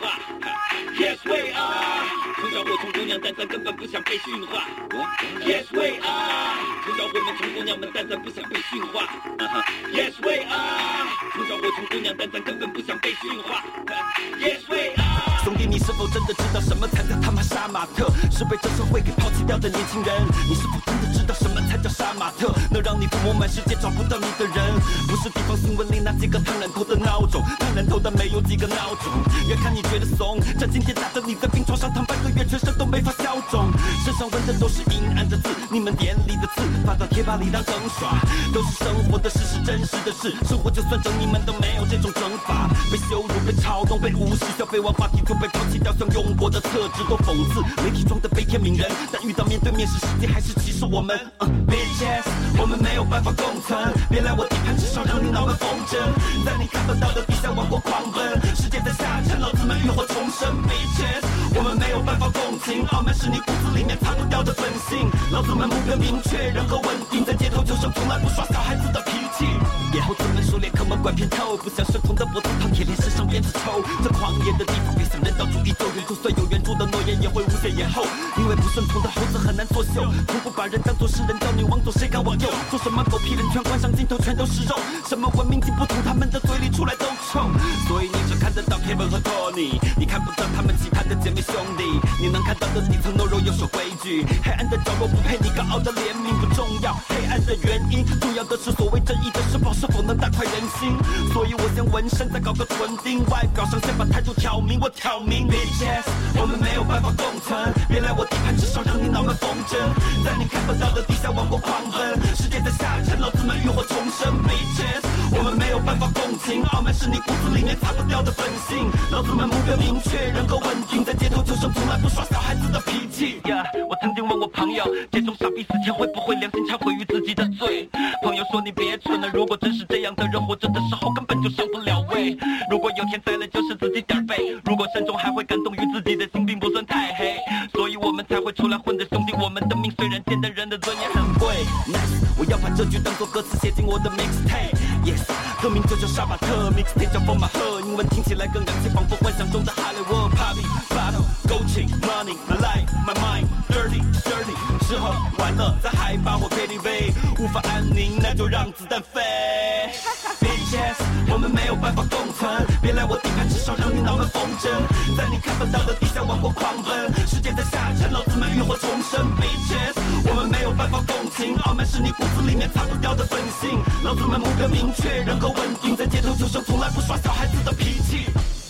化。Yes we are， 从小我从姑娘，但咱根本不想被驯化。Yes we are， 从小我们从姑娘们，但咱不想被驯化。Yes we are， 从小我从姑娘，但咱根本不想被驯化。Yes we are， 兄弟，你是否真的知道什么才叫他妈杀马特？是被这社会给抛弃掉的年轻人。你是否真的知道什么才叫杀马特？能让你父母满世界找不到你的人，不是地方新闻里那几个烫染头的孬种，烫染头的没有几个孬种。越看你觉得怂，这今天打得你在病床上躺半个月，全身都没法消肿。身上纹的都是阴暗的字，你们眼里的刺发到贴吧里当梗耍，都是生活的事，是真实的事。生活就算整，你们都没有这种整法。被羞辱，被嘲弄，被无视，消费完话题就被抛弃掉，像用过的厕纸都讽刺。媒体装的悲天悯人，但遇到面对面时，世界还是歧视我们。Bitches， 我们没有办法共存，别来我地盘，至少让你脑门风筝，在你看不到的地下王国狂奔，世界在下沉，老子们浴火重生。Bitches， 我们没有办法共情，傲慢是你骨子里面擦不掉的本性。老子们目标明确，人格稳定，在街头求生，从来不耍小孩子的脾气。野猴子们熟练，刻门拐骗透，不像生酮的脖子烫铁链，身上鞭子抽。这狂野的地方，别想人道主义救援，就算有援助的诺言，也会无限延后。因为不顺从的猴子很难作秀，从不把人当作是人，叫你往左，谁敢往右？做什么狗屁人权，关上镜头全都是肉。什么文明进步，从他们的嘴里出来都臭。所以你只看得到 Kevin 和 Tony， 你看不到他们其他的姐妹兄弟。你能看到的底层懦弱又守规矩，黑暗的角落不配你高傲的怜悯，不重要。黑暗的原因，重要的是所谓正义的施暴是否能大快人心。所以我先纹身，再搞个唇钉，外表上先把态度挑明。我挑明 Bitches， 我们没有办法共存，别来我地盘，至少让你脑门风筝，在你看不到的地下王国狂奔，世界在下沉，老子们浴火重生。Bitches， 我们没有办法共情，傲慢是你骨子里面擦不掉的本性。老子们目标明确，人格稳定，在街头求生，从来不耍小孩子的脾气。我曾经问我朋友，这种傻逼死前会不会良心忏悔于自己的罪？朋友说你别蠢了，如果真是这样的人，活着的时候根本就上不了位。如果有天栽了，就是自己点儿背。如果慎重，还会感动于自己的心并不算太黑，所以我们才会出来混的兄弟。我们的命虽然贱，但人的尊严很贵。Nice， 我要把这句当作歌词写进我的 mixtape。Yes， 歌名就叫杀马特 ，mixtape 叫风马鹤，英文听起来更洋气，仿佛幻想中的哈利沃。Party battle， 勾情 money，my life，my mind，dirty，吃喝玩乐在海拔或 KTV， 无法安宁，那就让子弹飞。Bitches， 我们没有办法共存，别来我地盘，至少让你脑门风筝，在你看不到的地下王国狂奔，世界在下沉，老子们浴火重生。Bitches， 我们没有办法共情，傲慢是你骨子里面擦不掉的本性。老子们目标明确，人格稳定，在街头求生，从来不耍小孩子的脾气。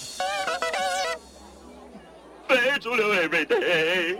非主流 everyday。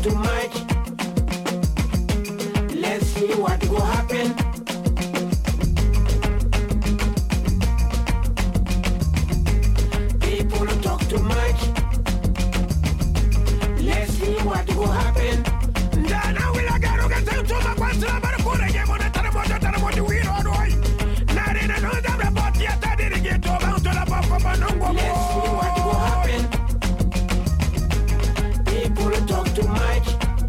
talk too much. Let's see what will happen. People talk too much. Let's see what will happen. Now we'll get to my question about the food again. Let's see what will happen. People talk too much.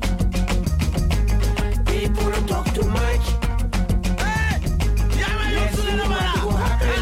People talk too much. Let's see what will happen.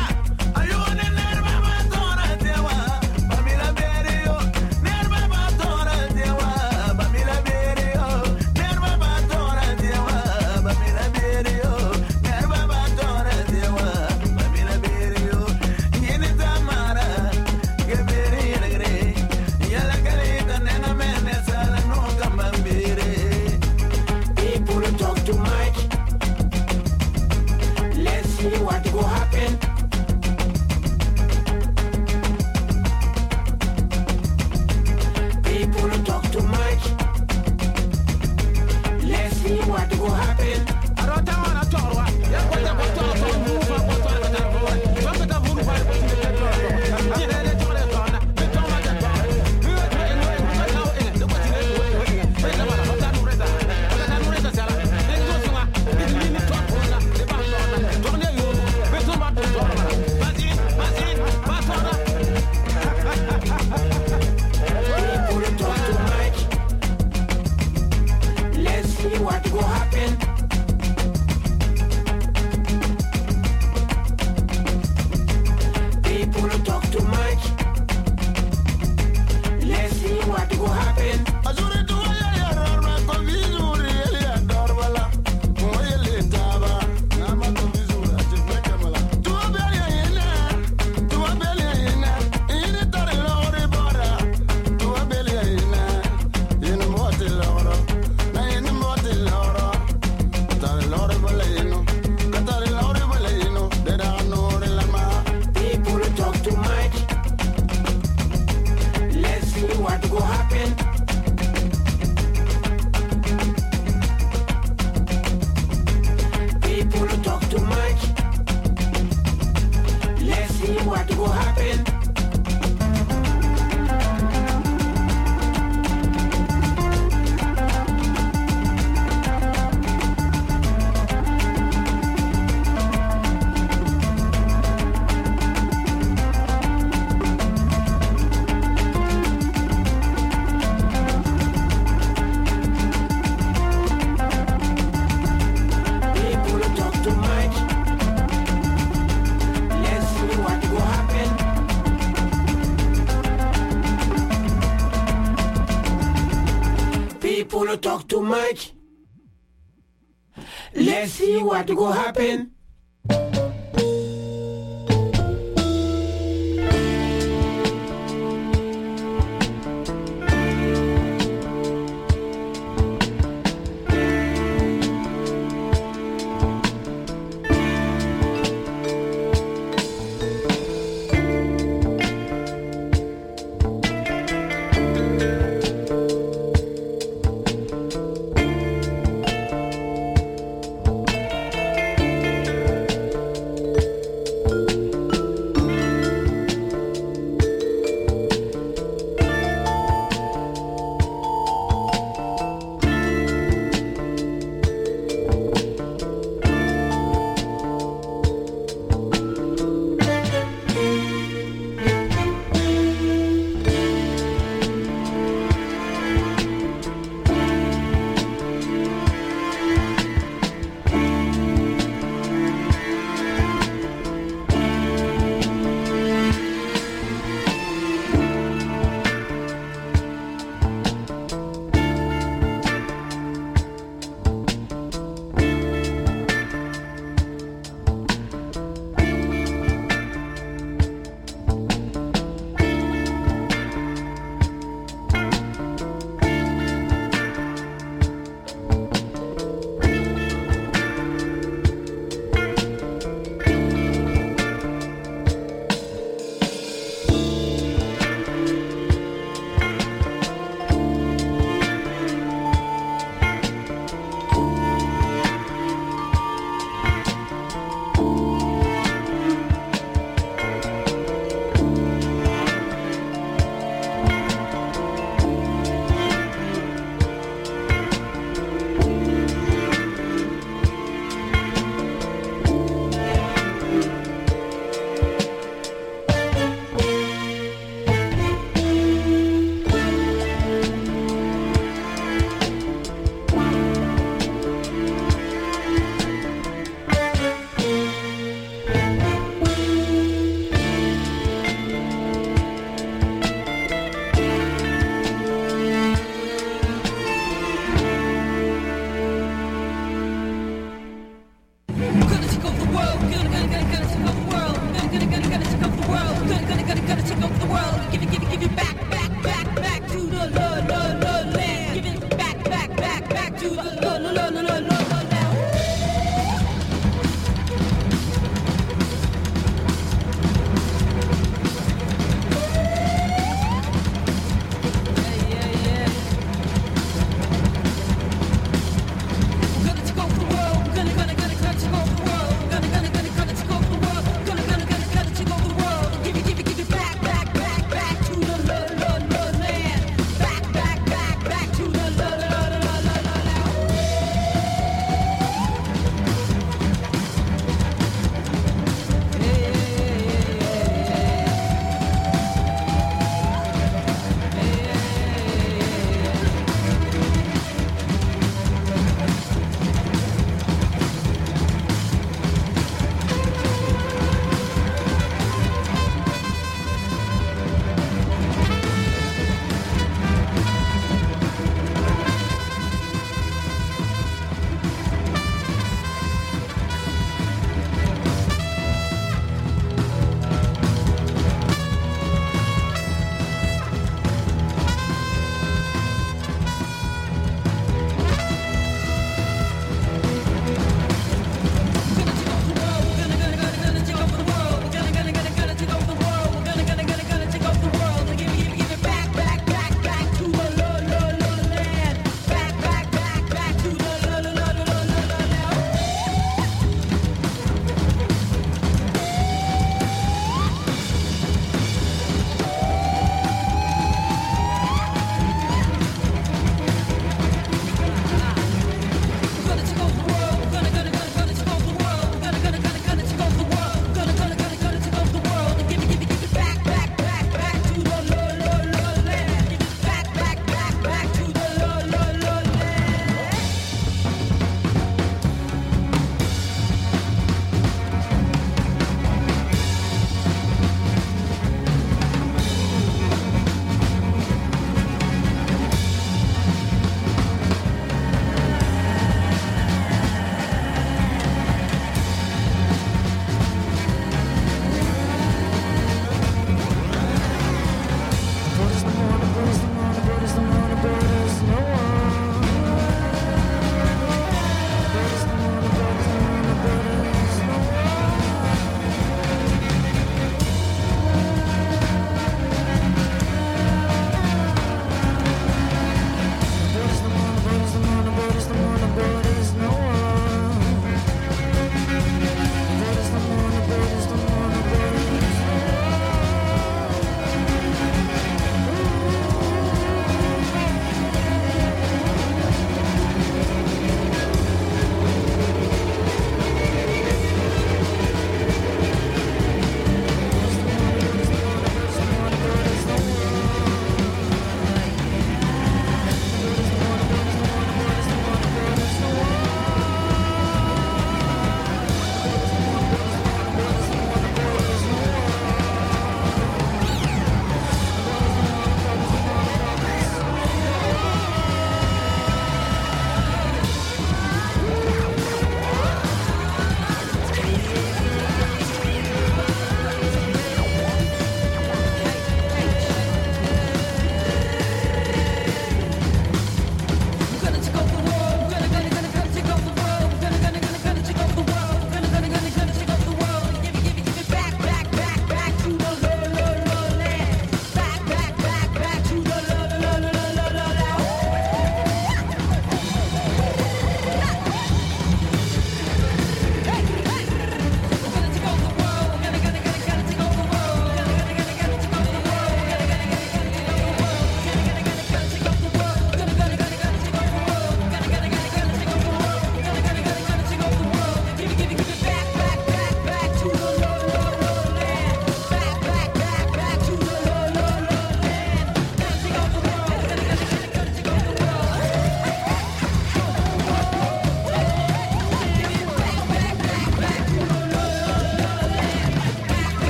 People talk too much. Let's see what will happen.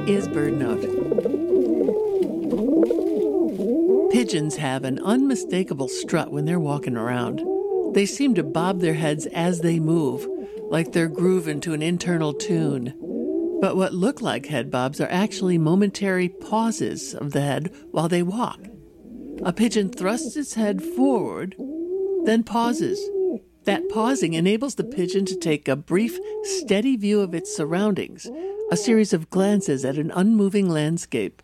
is BirdNote. Pigeons have an unmistakable strut when they're walking around. They seem to bob their heads as they move, like they're grooving to an internal tune. But what look like head bobs are actually momentary pauses of the head while they walk. A pigeon thrusts its head forward, then pauses. That pausing enables the pigeon to take a brief, steady view of its surroundings, a series of glances at an unmoving landscape.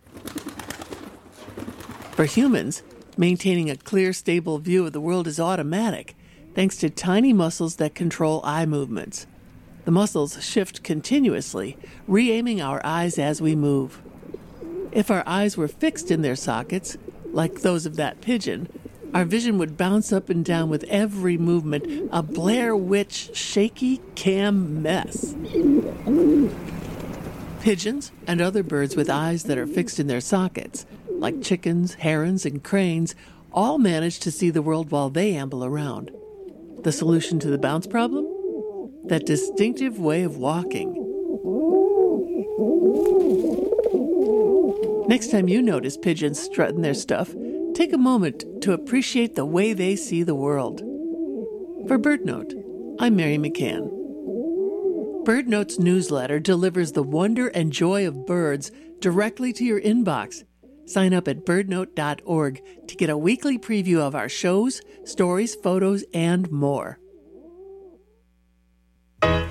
For humans, maintaining a clear, stable view of the world is automatic, thanks to tiny muscles that control eye movements. The muscles shift continuously, re-aiming our eyes as we move. If our eyes were fixed in their sockets, like those of that pigeon, our vision would bounce up and down with every movement, a Blair Witch shaky cam mess. Pigeons and other birds with eyes that are fixed in their sockets, like chickens, herons, and cranes, all manage to see the world while they amble around. The solution to the bounce problem? That distinctive way of walking. Next time you notice pigeons strutting their stuff, take a moment to appreciate the way they see the world. For BirdNote, I'm Mary McCann. BirdNote's newsletter delivers the wonder and joy of birds directly to your inbox. Sign up at birdnote.org to get a weekly preview of our shows, stories, photos, and more.